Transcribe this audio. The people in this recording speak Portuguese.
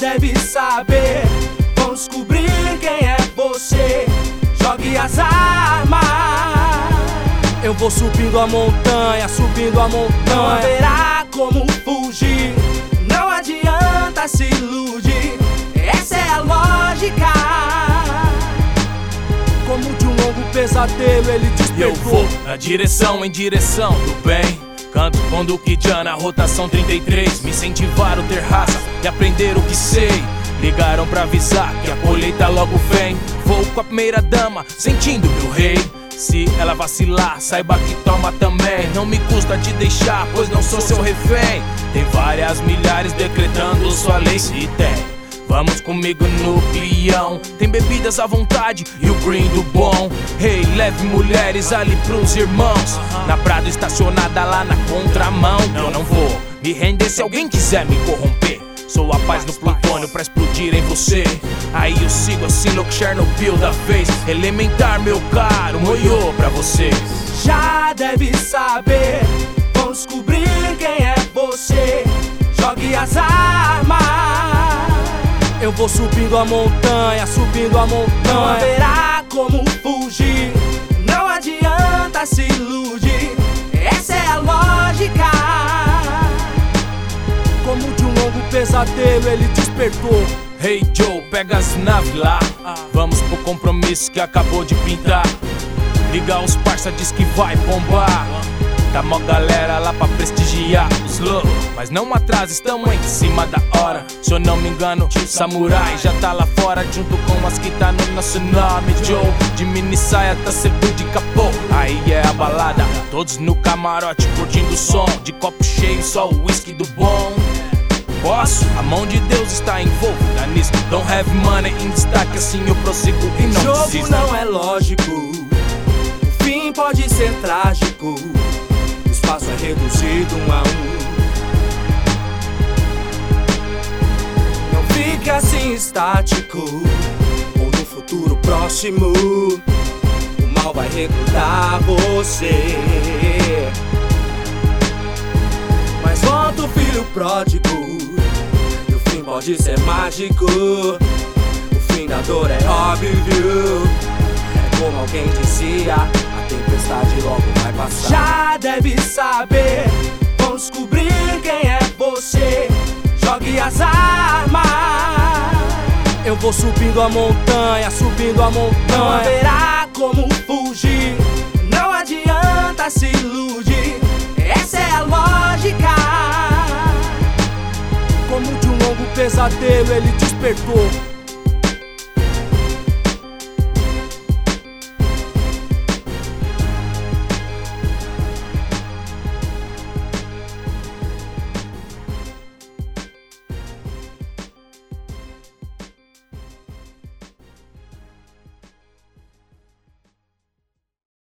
deve saber. Vão descobrir quem é você. Jogue as armas. Eu vou subindo a montanha, subindo a montanha. Não haverá como fugir. Não adianta se iludir. Essa é a lógica. Como de um longo pesadelo ele despertou. Eu vou na direção, em direção do bem. Canto com Duque Jana, rotação 33. Me incentivaram ter raça e aprender o que sei. Ligaram pra avisar que a colheita logo vem. Vou com a primeira dama, sentindo meu rei. Se ela vacilar, saiba que toma também. Não me custa te deixar, pois não sou seu refém. Tem várias milhares decretando sua lei. Se tem, vamos comigo no peão. Tem bebidas à vontade e o green do bom. Hey, leve mulheres ali pros irmãos. Na Prado estacionada lá na contramão. Eu não vou me render se alguém quiser me corromper. Sou a paz no plutônio pra explodir em você. Aí eu sigo assim, louco Chernobyl da vez. Elementar, meu caro, moiô pra você. Já deve saber. Vão descobrir quem é você. Jogue as armas. Eu vou subindo a montanha, subindo a montanha. Não haverá como fugir. Não adianta se iludir. Essa é a lógica. Como de um longo pesadelo ele despertou. Hey Joe, pega as naves lá. Vamos pro compromisso que acabou de pintar. Liga os parça, diz que vai bombar. Tá mó galera lá pra prestigiar os loucos. Mas não atrasa, estamos em cima da hora. Se eu não me engano, Samurai já tá lá fora, junto com as que tá no nosso nome. Joe, de mini saia, tá cedo de capô. Aí é a balada, todos no camarote curtindo o som. De copo cheio, só o whisky do bom. Posso? A mão de Deus está envolvida nisso. Don't have money em destaque, assim eu prossigo e não jogo desisto. Não é lógico, o fim pode ser trágico. O espaço é reduzido 1 a 1. Não fique assim estático, ou no futuro próximo o mal vai recrutar você. Mas volta o filho pródigo, e o fim pode ser mágico. O fim da dor é óbvio. É como alguém dizia, a tempestade logo vai passar. Já deve saber. Vão descobrir quem é você. Jogue as armas. Eu vou subindo a montanha, subindo a montanha. Não haverá como fugir. Não adianta se iludir. Essa é a lógica. Como de um longo pesadelo ele despertou.